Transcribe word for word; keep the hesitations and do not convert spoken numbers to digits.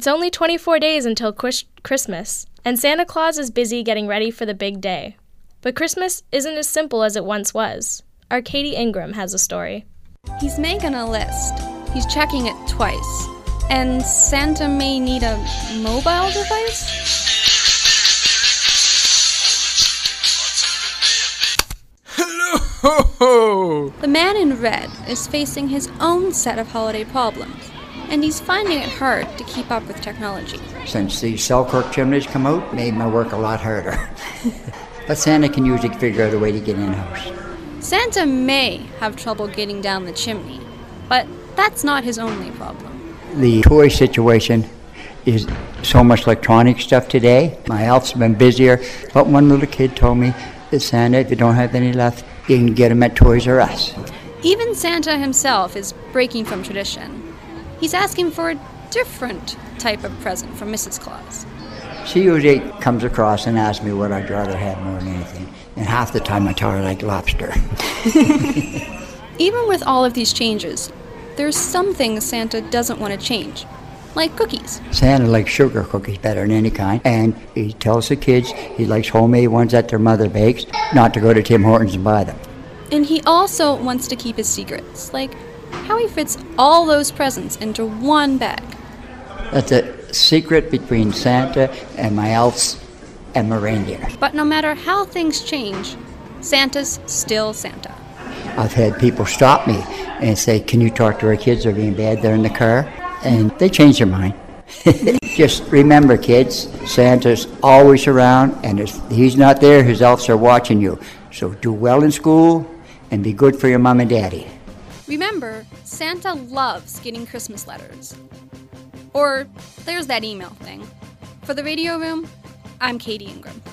It's only twenty-four days until Quis- Christmas, and Santa Claus is busy getting ready for the big day. But Christmas isn't as simple as it once was. Our Katie Ingram has a story. He's making a list. He's checking it twice. And Santa may need a mobile device? Hello! The man in red is facing his own set of holiday problems, and he's finding it hard to keep up with technology. Since these Selkirk chimneys come out, made my work a lot harder. But Santa can usually figure out a way to get in-house. Santa may have trouble getting down the chimney, but that's not his only problem. The toy situation is so much electronic stuff today. My elf's been busier, but one little kid told me that Santa, if you don't have any left, you can get them at Toys R Us. Even Santa himself is breaking from tradition. He's asking for a different type of present from Missus Claus. She usually comes across and asks me what I'd rather have more than anything. And half the time I tell her I like lobster. Even with all of these changes, there's some things Santa doesn't want to change, like cookies. Santa likes sugar cookies better than any kind, and he tells the kids he likes homemade ones that their mother bakes, not to go to Tim Hortons and buy them. And he also wants to keep his secrets, like how he fits all those presents into one bag. That's a secret between Santa and my elves and my reindeer. But no matter how things change, Santa's still Santa. I've had people stop me and say, can you talk to our kids? They're being bad. They're in the car. And they change their mind. Just remember, kids, Santa's always around, and if he's not there, his elves are watching you. So do well in school and be good for your mom and daddy. Remember, Santa loves getting Christmas letters. Or there's that email thing. For the Radio Room, I'm Katie Ingram.